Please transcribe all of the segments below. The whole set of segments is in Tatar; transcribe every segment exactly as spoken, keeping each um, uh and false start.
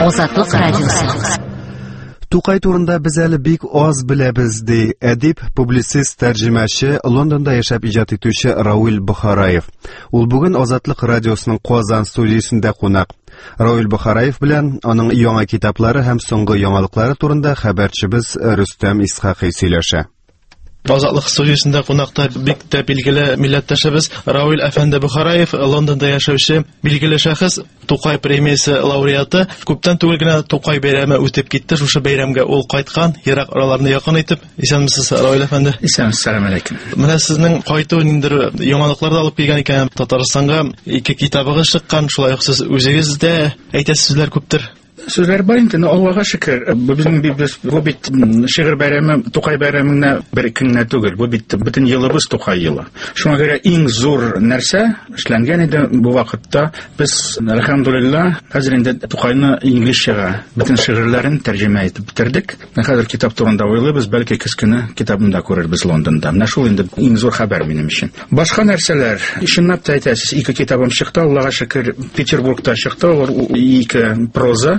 Азатлык радиосы. Тукай турында без әле бик аз беләбез ди әдип, публицист, тәрҗемәче, Лондонда яшәп иҗат итүче Рауил Бохараев. Ул бүген Азатлык радиосының Казан студиясендә кунак. Рауил Бохараев белән аның яңа китаплары һәм соңгы яңалыклары турында хәбәрчебез Рөстәм Исхакый сөйләшә. Азатлык студиясендә кунакта бик тә билгеле милләттәшебез Рауил әфәнде Бохараев, Лондонда яшәүче билгеле шәхес, Тукай премиясе лауреаты. Күптән түгел генә Тукай бәйрәме үтеп китте. Шушы бәйрәмгә ул кайткан, ерак араларны якын итеп. Исәнмесез, Рауил әфәнде? Исәнмесез, сәлам алейкум. Менә сезнең кайту ниндер яңалыклар алып килгән икән. Татарстанга ике китабыгыз чыккан, шулай ук сез үзегез дә әйтәсез сүзләр күптер. Сүзләр бар инде, Аллага шөкер. Безнең без бу бит шигырь бәйрәме, Тукай бәйрәменә бер көнгә түгел, бу бит бөтен елыбыз Тукай елы. Шуңа görə иң зур нәрсә эшләнгән иде бу вакытта. Без, әлхәмдүлилlah, хәзер инде Тукайны инглизчәгә бөтен шигырьләрен тәрҗемә итеп битердек. Хәзер китап турында уйлыйбыз, бәлки көз көне китабында күрербез Лондонда. Менә шул инде иң зур хәбәр минем өчен. Башка нәрсәләр, чынлап та әйтәсез, ике китабым чыкты, Аллага шөкер, Петербургта чыкты, ике проза.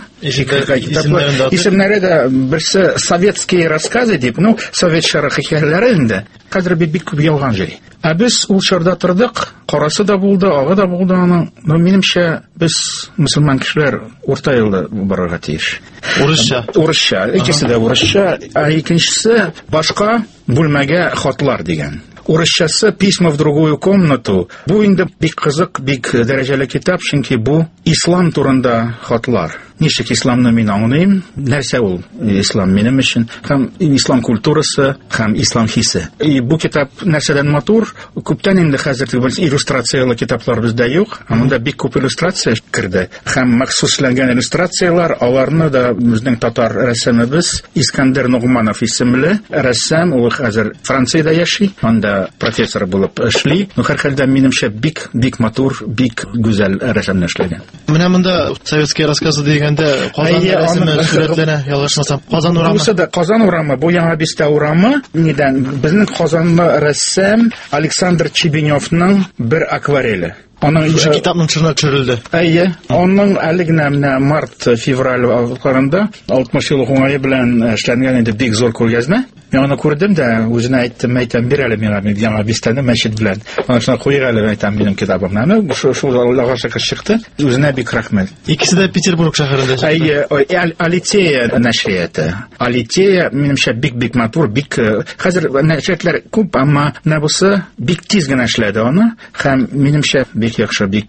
Исемнәре дә берсе советские рассказы дип, ну, советчара хикәяләре инде. Хәзер бик күп ялган җыри. Ә без ул чорда тордык, карасы да булды, агы да булды аның. Минемчә, без мөселман кешеләр урта юлда барырга тиеш. Урысча. Урысча, икесе дә урысча, ә икенчесе башка бүлмәгә хатлар дигән. Урысчасы «Письма в другую комнату». Бу инде бик кызык, бик дәрәҗәле китап, чөнки бу ислам турында хатлар. Ничек исламны мин аңлыйм, нәрсә ул ислам минем өчен, һәм ислам культурасы, һәм ислам хисе. И бу китап нәрсәдән матур, күптән инде хәзер түгел иллюстрациялы китаплар бездә юк, һәм монда бик күп иллюстрация керде. Һәм махсусланган иллюстрациялар, аларны да безнең татар рәссамыбыз Искәндәр Нугманов исемле рәссам, ул хәзер Франциядә яши, анда профессор булып эшли. Ну, һәрхәлдә минемчә бик бик матур, бик гүзәл рәссамны эшләгән. Менә монда советские рассказы дигәндә Казан рәсеме сүрәтләнә, ялгышмасам. Казан урамы. Бусы да Казан урамы, бу яңа бистә урамы. Нидән? Безнең Казанлы рәссам Александр Чебеневның бер аквареле. Аның Шушы китапның чорына төшерелде. Әйе, аның әле генә менә март-февраль айларында алтмыш ел уңае белән эшләнгән инде бик зур күргәзмә. Мин аны күрдем дә, үзенә әйттем, әйтәм, бир әле миңа яңа бистәне мәчет белән. Аны шуңа куйга әле әйтәм минем китабымны. Шу шул Аллага шөкер чыкты. Үзенә бик рәхмәт. Икесе дә Петербург шәһәрендә. Әйе, Алитея нәшрияты. Алитея минемчә бик-бик матур, бик хәзер нәшриятләр күп, әмма нәбусы бик тиз генә эшләде аны, һәм минемчә бик яхшы, бик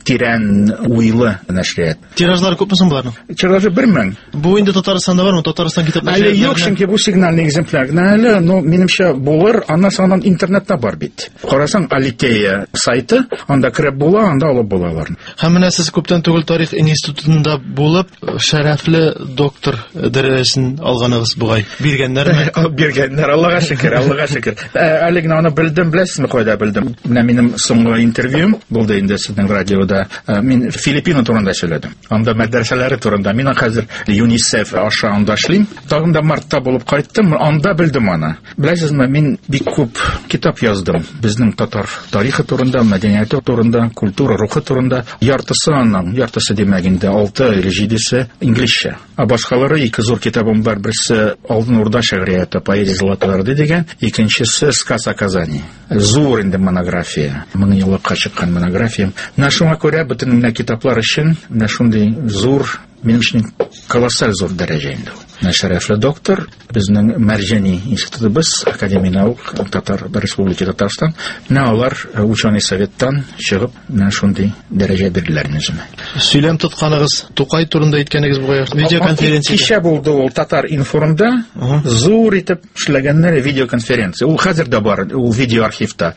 тирән уйлы нәшрият. Тиражлары күпме соң буларның? Тиражлары бер мең. Бу инде Татарстанда бармы? Татарстан китаплары. Әле юк, чөнки бу сигнальный экземпляр. Әле, но минемчә булыр, аннан соң интернетта бар бит. Карасаң, Алитея сайты, анда кереп була, анда алып булалар. Һәм менә сез күптән түгел тарих институтында булып, шәрәфле доктор дәрәҗәсен алганыгыз бугай. Биргәннәрме? Биргәннәр, Аллага шөкер, Аллага шөкер. Әле генә аны белдем, беләсезме, кайда белдем? Менә минем соңгы интервьюм булды инде сезнең радиода. Мин Филиппин турында сөйләдем. Анда мәдрәсәләре турында. Мин хәзер ЮНИСЕФ аша анда эшлим. Тагын да мартта булып кайттым. Анда белдем аны. Беләсезме, мин бик күп китап яздым. Безнең татар тарихы турында, мәдәнияте турында, культура рухы турында. Яртысы аның, яртысы димәк инде алты или җидесе инглизчә. А башкалары ике зур китабым бар. Берсе Алтын Урда шигърияте, поэзия золотылары дигән, икенчесе Сказ о Казани. Зур инде монография. Мең еллыкка чыккан монографиям. Менә шуңа күрә бөтен менә китаплар өчен менә шундый зур, минем өчен колоссаль зур дәрәҗә инде. Шәрәфле доктор, безнең Мәрҗани институтыбыз, Академия наук, Татар Республика Татарстан, менә алар ученый советтан чыгып, менә шундый дәрәҗә бирделәр үземә. Сөйләм тотканыгыз, Тукай турында әйткәнегез бугай, видеоконференция. Кичә булды ул Татар информда, зур итеп эшләгәннәр видеоконференция. Ул хәзер дә бар, ул видео архивта.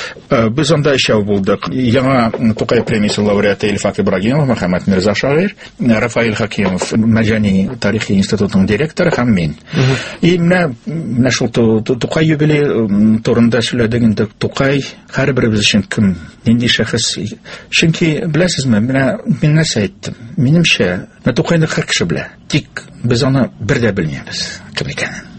Без анда эшләү булдык. Яңа Тукай премиясе лауреаты Илфат Ибрагимов, Мөхәммәд Мирза шагыйрь, Рафаил Хакимов, Мәрҗани тарихи институтының директоры һәм мин. И менә менә шул Тукай юбилей турында сөйләдек инде. Тукай һәрберебез өчен кем, нинди шәхес. Чөнки беләсезме, менә мин нәрсә әйттем. Минемчә, Тукайны һәр кеше белә. Тик без аны бер дә белмәбез кем икәнен.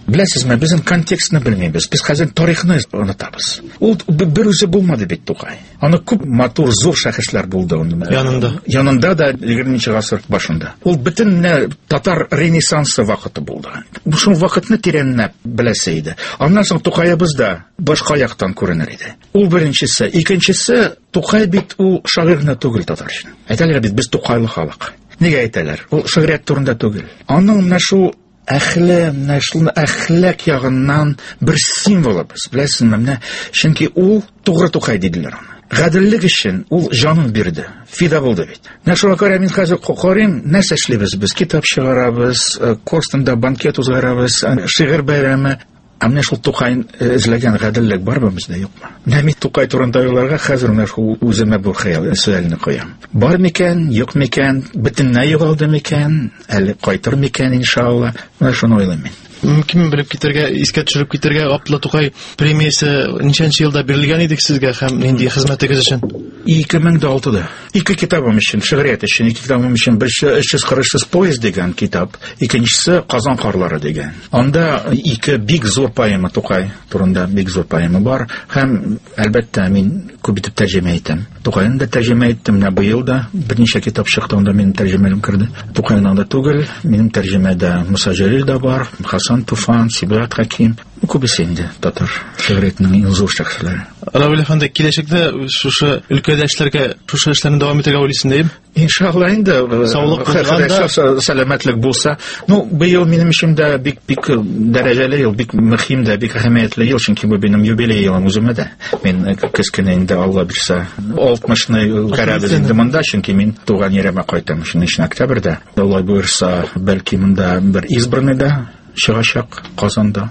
Беләсезме, безнең контекстны белмибез. Без хәзер тарихны онытабыз. Ул бер үзе булмады бит Тукай. Аны күп матур, зур шәхесләр булды аны. Янында. Янында да егерменче гасыр башында. Ул бөтен татар ренессансы вакыты булды. Бу шул вакытны тирәнләп беләсе иде. Аннан соң Тукаебыз да башка яктан күренер иде. Ул беренчесе, икенчесе, Тукай бит ул шагыйрь гына түгел татар өчен. Әйтәләр бит без Тукайлы халык. Нигә әйтәләр? Ул шигърият турында түгел. Аның менә шул әхлак, менә шул әхлак ягыннан бер символыбыз. Беләсезме, менә чөнки ул тугры Тукай диделәр аны. Гаделлек өчен ул җанын бирде. Фида булды бит. Менә шуңа күрә мин хәзер карыйм, нәрсә эшлибез без? Китап чыгарабыз, Корстонда банкет узгарабыз, шигырь бәйрәме. Ә менә шул Тукай эзләгән гаделлек бармы бездә, юкмы? Менә мин Тукай турында уйларга хәзер менә шул үземә бу хыял сөальне куям. Бар микән, юк микән, бөтенләй югалды микән, әле кайтыр микән иншалла? Менә шуны уйлыйм мин. Мөмкин белеп китәргә, искә төшереп китәргә, Габдулла Тукай премиясе ничәнче елда бирелгән идек сезгә һәм нинди хезмәтегез өчен? ике мең алтыда. Ике китабым өчен, шигърият өчен, ике китабым өчен, берсе өч йөз кырык өч поезд дигән китап, икенчесе Казан карлары дигән. Анда ике бик зур поэма Тукай турында бик зур поэма бар һәм әлбәттә мин күп итеп тәрҗемә итәм. Тукайны да тәрҗемә иттем, менә быел да берничә китап чыкты, анда минем тәрҗемәлем керде. Тукайның да түгел, минем тәрҗемәдә Муса Җәлил да бар, Хасан Туфан, Сибгат Хаким, күбесе инде татар шигъриятының иң зур шәхесләре. Равил әфәнде, киләчәктә шушы өлкәдә эшләргә, шушы эшләрне дәвам итәргә уйлыйсыңмы? Иншалла инде саулык булганда, сәламәтлек булса. Ну, быел минем өчен дә бик бик дәрәҗәле ел, бик мөһим дә, бик әһәмиятле ел, чөнки бу минем юбилей елым үземә дә. Мин көз көне инде Алла бирсә алтмышны карабыз инде монда, чөнки мин туган еремә кайтам җиденче октябрьдә. Алла буйрса, бәлки монда бер избранный да чыгачак Казанда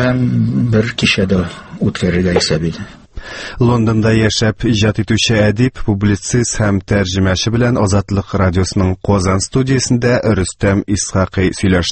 һәм бер кичәдә үткәрергә исәп иде. Лондонда яшәп иҗат итүче әдип, публицист һәм тәрҗемәче белән Азатлык радиосының Казан студиясендә Рөстәм Исхакый сөйләште.